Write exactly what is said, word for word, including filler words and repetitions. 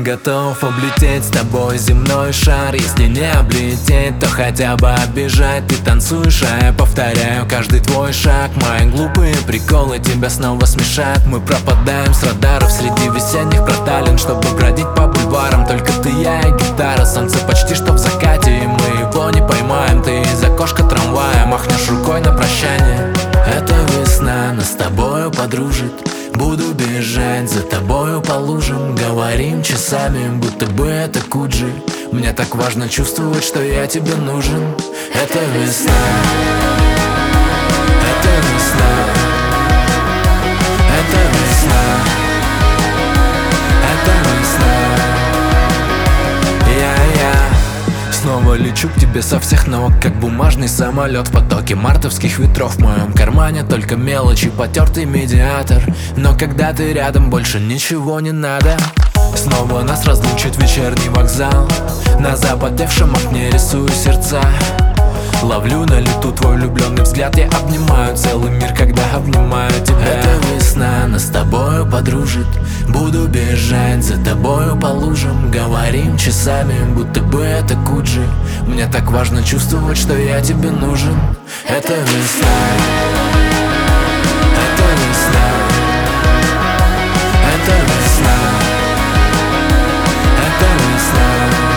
готов облететь с тобой земной шар. Если не облететь, то хотя бы оббежать. Ты танцуешь, а я повторяю каждый твой шаг. Мои глупые приколы тебя снова смешат. Мы пропадаем с радаров среди весенних проталин, чтобы бродить по бульварам. Только ты, я и гитара. Солнце почти что в закате, и мы его не поймаем. Ты из окошка трамвая махнешь рукой на прощание. Эта весна нас с тобою подружит. Буду бежать за тобою по лужам. Говорим часами, будто бы это Куджи. Мне так важно чувствовать, что я тебе нужен. Это весна, это весна, это весна, это весна. Я-я снова лечу к тебе со всех ног, как бумажный самолет в потоке мартовских ветров. В моем кармане только мелочи, потертый медиатор. Но когда ты рядом, больше ничего не надо. Снова нас разлучит вечерний вокзал. На запотевшем окне рисую сердца. Ловлю на лету твой влюбленный взгляд. Я обнимаю целый мир, когда обнимаю тебя. Эта весна нас с тобою подружит. Буду бежать за тобою по лужам. Говорим часами, будто бы это Куджи. Мне так важно чувствовать, что я тебе нужен. Это весна, это весна, это весна, это весна.